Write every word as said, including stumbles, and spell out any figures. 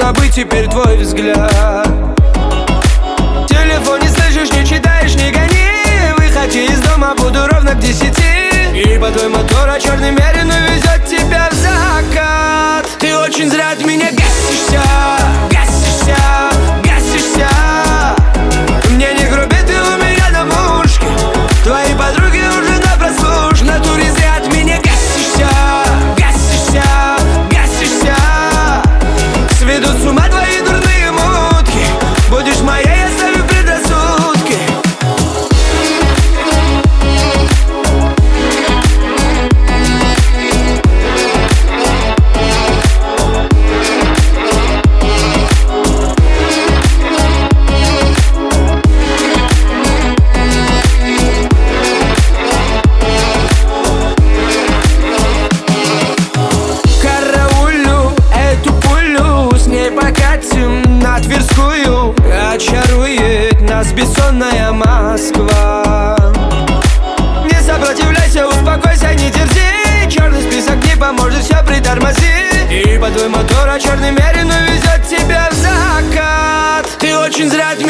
забыть теперь твой взгляд. В телефоне слышишь, не читаешь, не гони. Выходи из дома, буду ровно к десяти. Ибо твой мотор, а черный мерин увезет тебя в закат. Ты очень зря от меня гасишься, гасишься, гасишься. Мне не груби, ты у меня на мушке. Твои подруги уже на прослушке. В натуре зря от меня гасишься, гасишься, гасишься. Сведут с ума твои дурные мутки. Будешь моей, оставив предрассудки. Покатим на Тверскую, очарует нас бессонная Москва. Не сопротивляйся, успокойся, не дерзи. Черный список не поможет, все притормози. Ибо твой мотор, а черный мерин увезет тебя в закат. Ты очень зря от